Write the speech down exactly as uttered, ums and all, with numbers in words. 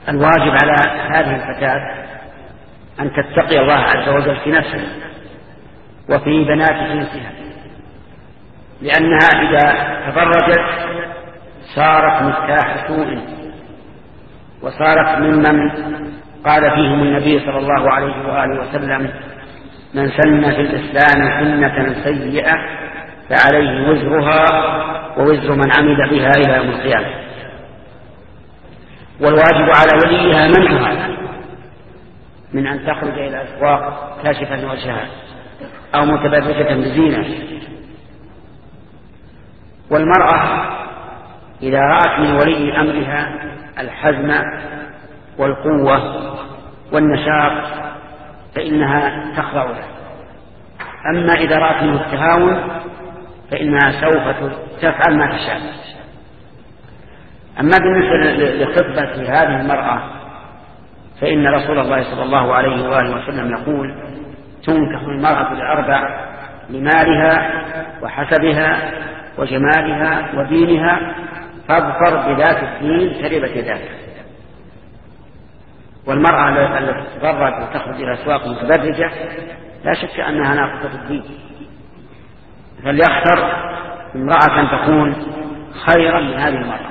الواجب على هذه الفتاة أن تتقي الله عز وجل في نفسها وفي بنات جنسها، لأنها إذا تبرجت صارت مفتاح سوء، وصارت ممن قال فيهم النبي صلى الله عليه وآله وسلم: من سن في الإسلام سنة سيئة فعليه وزرها ووزر من عمل بها إلى يوم القيامة. والواجب على وليها منعها من أن تخرج إلى الأسواق كاشفا وجهها أو متبرجة بزينة. والمرأة إذا رأت من ولي أمرها الحزم والقوة والنشاط فإنها تخضع له، أما إذا رأت منه التهاون فإنها سوف تفعل ما تشاء. أما بالنسبة لخطبة هذه المرأة فإن رسول الله صلى الله عليه وآله وسلم يقول: تنكح المرأة لأربع: لمالها وحسبها وجمالها ودينها، فاظفر بذات الدين تربت يداك. والمرأة التي تتبرج وتخرج إلى الأسواق متبرجة لا شك أنها ناقصة الدين، فليختر امرأة تكون خيرا من هذه المرأة.